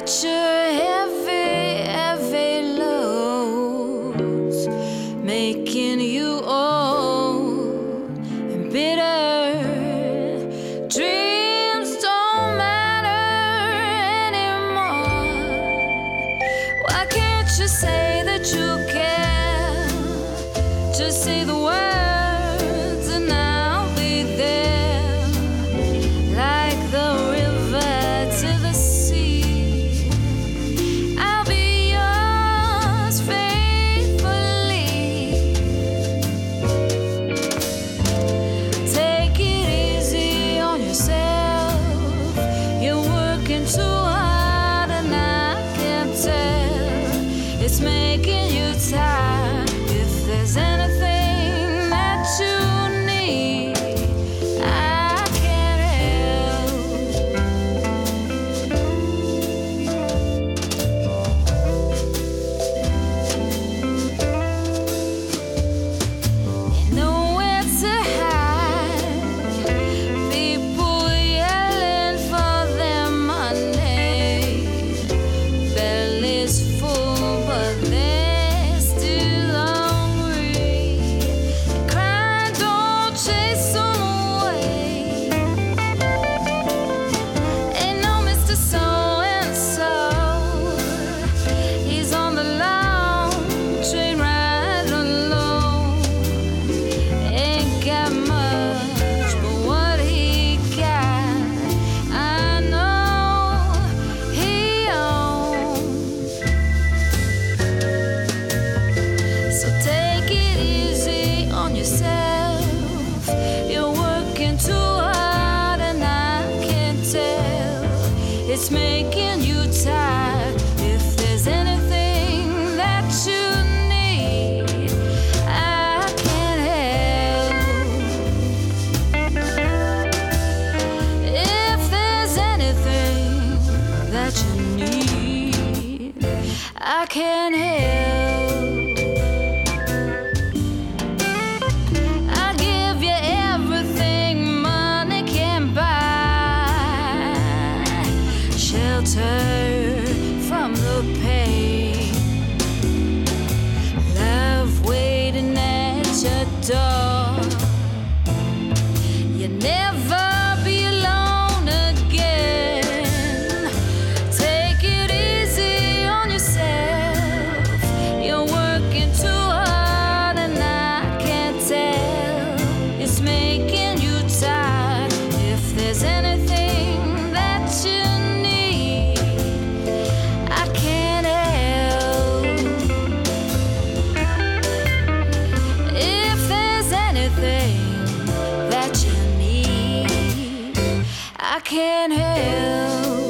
at your heavy loads, making you old and bitter. Dreams don't matter anymore. Why can't you say that you care? Just say the words and I'll be there, like the river to the sea. I'll be yours faithfully. Take it easy on yourself. You're working too hard and I can tell it's making you tired. If there's anything that you need, I can't help. Ain't nowhere to hide. People yelling for their money. Bellies full, but they're still hungry. Crying, don't chase them away. Ain't no Mr. So-and-so. He's on the long train ride alone. Ain't got much, but what he got, I know he owns. So take it easy on yourself. You're working too hard and I can tell it's making you tired. If there's anything that you need, I can help. If there's anything that you need, I can help. I'll give you everything money can buy. Shelter from the pain. Love waiting at your door. You'll never be alone again. Take it easy on yourself. You're working too hard and I can tell it's making you tired. If there's anything that you need, I can't help. If there's anything that you need, I can't help.